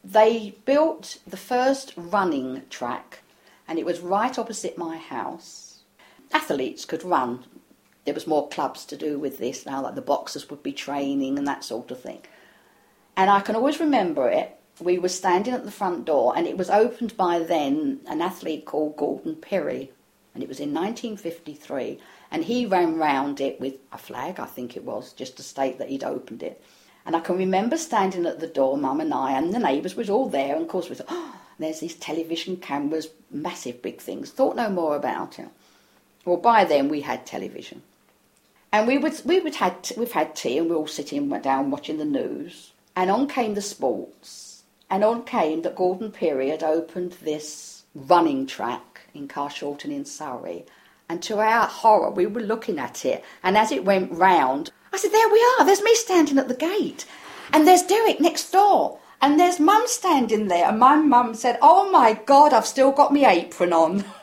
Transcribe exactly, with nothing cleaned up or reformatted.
they built the first running track, and it was right opposite my house. Athletes could run. There was more clubs to do with this now, like the boxers would be training and that sort of thing. And I can always remember it. We were standing at the front door, and it was opened by then an athlete called Gordon Pirrie, and it was in nineteen fifty-three, and he ran round it with a flag, I think it was, just to state that he'd opened it. And I can remember standing at the door, Mum and I, and the neighbours was all there, and of course we thought, oh, there's these television cameras, massive big things, thought no more about it. Well, by then we had television. And we would, we would had, we've had tea, and we were all sitting down watching the news, and on came the sports, and on came that Gordon Pirrie had opened this running track in Carshalton in Surrey, and to our horror we were looking at it, and as it went round, I said, there we are, there's me standing at the gate, and there's Derek next door, and there's Mum standing there, and my mum said, oh my God, I've still got my apron on.